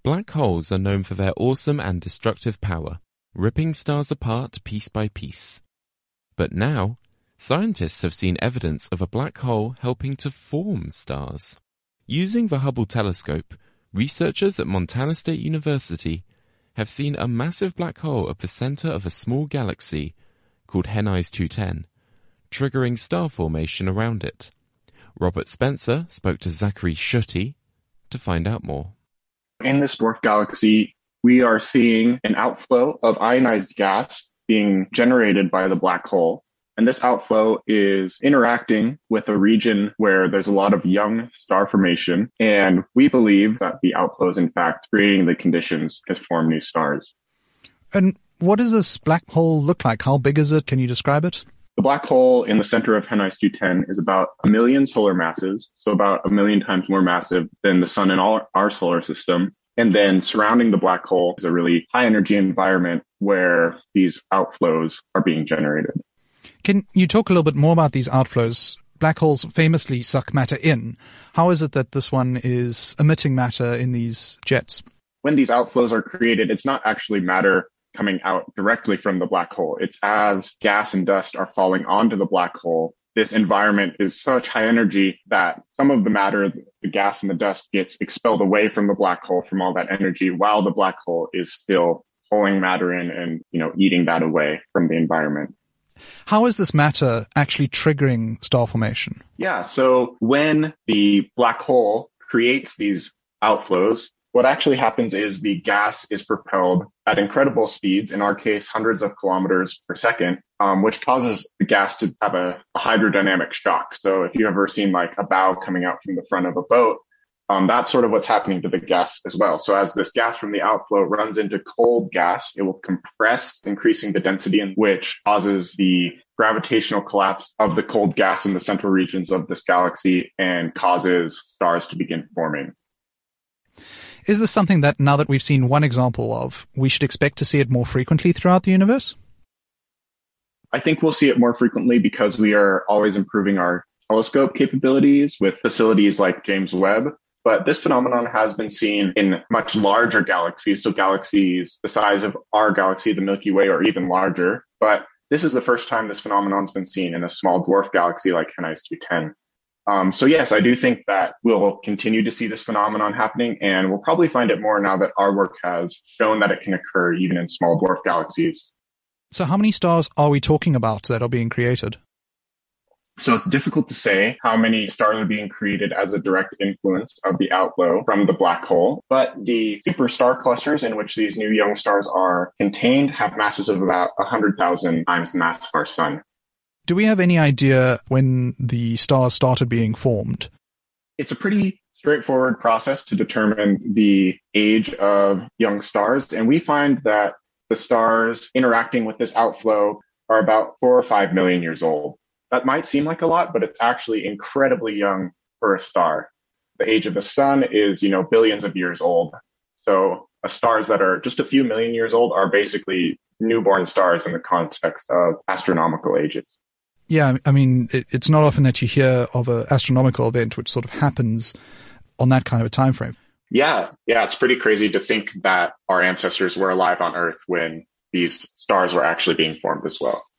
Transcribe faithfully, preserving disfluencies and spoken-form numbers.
Black holes are known for their awesome and destructive power, ripping stars apart piece by piece. But now, scientists have seen evidence of a black hole helping to form stars. Using the Hubble telescope, researchers at Montana State University have seen a massive black hole at the center of a small galaxy called Henneis two ten, triggering star formation around it. Robert Spencer spoke to Zachary Schutte to find out more. In this dwarf galaxy, we are seeing an outflow of ionized gas being generated by the black hole. And this outflow is interacting with a region where there's a lot of young star formation. And we believe that the outflow is in fact creating the conditions to form new stars. And what does this black hole look like? How big is it? Can you describe it? The black hole in the center of Henneis two ten is about a million solar masses, so about a million times more massive than the sun in all our solar system. And then surrounding the black hole is a really high energy environment where these outflows are being generated. Can you talk a little bit more about these outflows? Black holes famously suck matter in. How is it that this one is emitting matter in these jets? When these outflows are created, it's not actually matter coming out directly from the black hole. It's as gas and dust are falling onto the black hole. This environment is such high energy that some of the matter, the gas and the dust, gets expelled away from the black hole from all that energy, while the black hole is still pulling matter in and, you know, eating that away from the environment. How is this matter actually triggering star formation? Yeah, so when the black hole creates these outflows, what actually happens is the gas is propelled at incredible speeds, in our case, hundreds of kilometers per second, um, which causes the gas to have a, a hydrodynamic shock. So if you've ever seen like a bow coming out from the front of a boat, um, that's sort of what's happening to the gas as well. So as this gas from the outflow runs into cold gas, it will compress, increasing the density, in which causes the gravitational collapse of the cold gas in the central regions of this galaxy and causes stars to begin forming. Is this something that, now that we've seen one example of, we should expect to see it more frequently throughout the universe? I think we'll see it more frequently because we are always improving our telescope capabilities with facilities like James Webb. But this phenomenon has been seen in much larger galaxies, so galaxies the size of our galaxy, the Milky Way, or even larger. But this is the first time this phenomenon's been seen in a small dwarf galaxy like Henneis two ten. Um, so yes, I do think that we'll continue to see this phenomenon happening, and we'll probably find it more now that our work has shown that it can occur even in small dwarf galaxies. So how many stars are we talking about that are being created? So it's difficult to say how many stars are being created as a direct influence of the outflow from the black hole, but the superstar clusters in which these new young stars are contained have masses of about one hundred thousand times the mass of our sun. Do we have any idea when the stars started being formed? It's a pretty straightforward process to determine the age of young stars, and we find that the stars interacting with this outflow are about four or five million years old. That might seem like a lot, but it's actually incredibly young for a star. The age of the sun is, you know, billions of years old. So uh, stars that are just a few million years old are basically newborn stars in the context of astronomical ages. Yeah, I mean, it, it's not often that you hear of an astronomical event which sort of happens on that kind of a time frame. Yeah, yeah, it's pretty crazy to think that our ancestors were alive on Earth when these stars were actually being formed as well.